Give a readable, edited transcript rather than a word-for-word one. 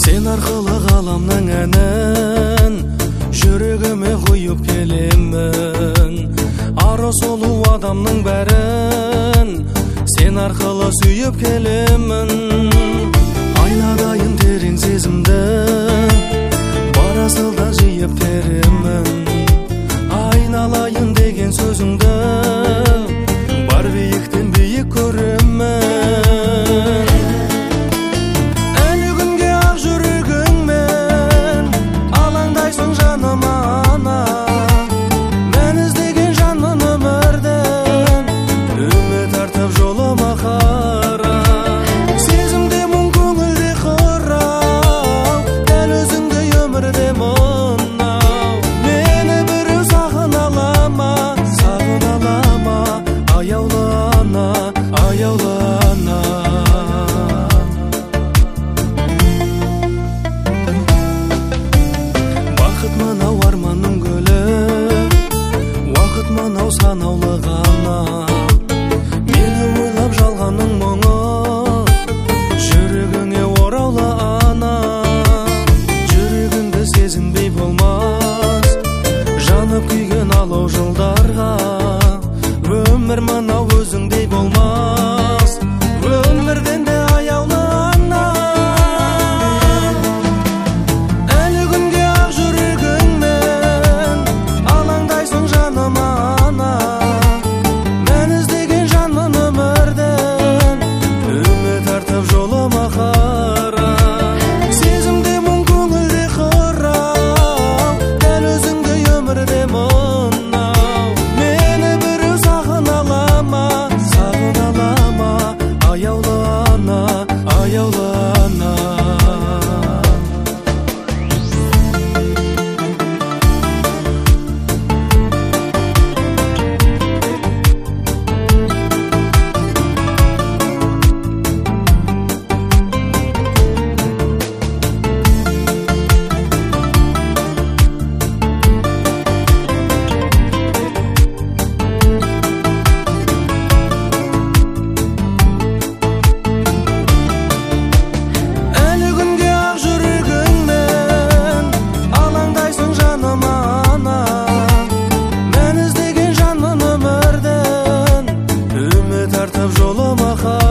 Сен арқылы ғаламның әнін жүрегіме құйып келемін. Ары солу адамның бәрін сен арқылы сүйіп келемін. Айнадай терең сезімді барасылда жиып теремін. Айналайын деген сөзіңді бар биіктен биік көремін. Әлі күнге ақ жүрегіңмен алаңдайсың жаныма ана. Мен іздеген жанның өмірден үміт артып жолыма қара. Сезімде мұң көңілде қырау, дәл өзіңдей өмірде мынау. Мені біреу сағына алама, сағына алама, аяулы ана, аяулы ана. Бақыт мынау арманның гүлі, уақыт мынау санаулы ғана. Мені ойлап жалғанның мұңы жүрегіңе ораулы ана. Жүрегіңді сезінбей болмас, жанып күйген алау жылдарға. Өмір мынау өзіңдей болмас, өмірден де аяулы ана. Әлі күнге ақ жүрегіңмен алаңдайсың жаныма ана. Мен іздеген жанның өмірден үміт артып жолыма қара. Сезімде мұң көңілде қырау, дәл өзіңдей өмірде мынау. Мені біреу сағына алама, сағына алама, аяулы ана, аяулы ана. Әлі күнге ақ жүрегіңмен алаңдайсың жаныма ана. Мен іздеген жанның өмірден үміт артып жолыма қара.